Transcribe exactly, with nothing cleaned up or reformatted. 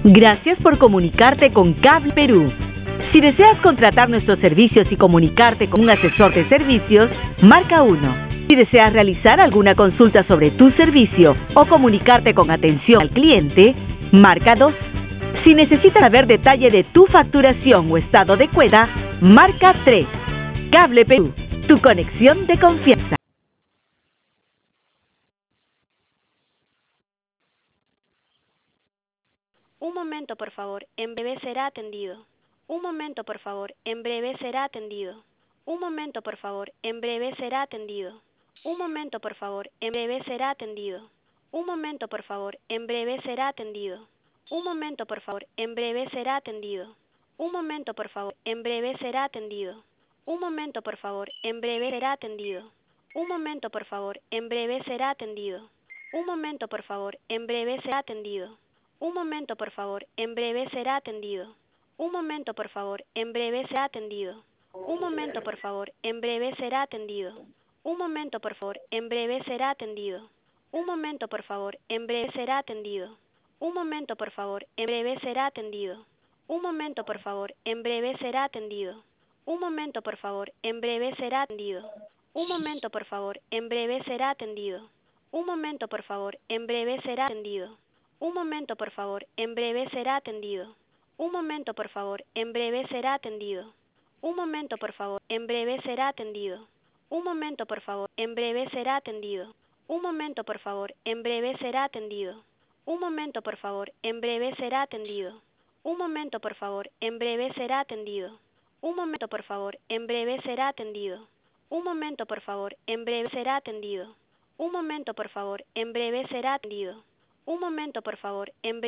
Gracias por comunicarte con Cable Perú. Si deseas contratar nuestros servicios y comunicarte con un asesor de servicios, marca uno. Si deseas realizar alguna consulta sobre tu servicio o comunicarte con atención al cliente, marca dos. Si necesitas saber detalle de tu facturación o estado de cuenta, marca tres. Cable Perú, tu conexión de confianza. Un momento, por favor, en breve será atendido. Un momento, por favor, en breve será atendido. Un momento, por favor, en breve será atendido. Un momento, por favor, en breve será atendido. Un momento, por favor, en breve será atendido. Un momento, por favor, en breve será atendido. Un momento, por favor, en breve será atendido. Un momento, por favor, en breve será atendido. Un momento, por favor, en breve será atendido. Un momento, por favor, en breve será atendido. Un momento, por favor, en breve será atendido. Un momento, por favor, en breve será atendido. Un momento, por favor, en breve será atendido. Un momento, por favor, en breve será atendido. Un momento, por favor, en breve será atendido. Un momento, por favor, en breve será atendido. Un momento, por favor, en breve será atendido. Un momento, por favor, en breve será atendido. Un momento, por favor, en breve será atendido. Un momento, por favor, en breve será atendido. Un momento, por favor, en breve será atendido. Un momento, por favor, en breve será atendido. Un momento, por favor, en breve será atendido. Un momento, por favor, en breve será atendido. Un momento, por favor, en breve será atendido. Un momento, por favor, en breve será atendido. Un momento, por favor, en breve será atendido. Un momento, por favor, en breve será atendido. Un momento, por favor, en breve será atendido. Un momento, por favor, en breve será atendido. Un momento, por favor, en breve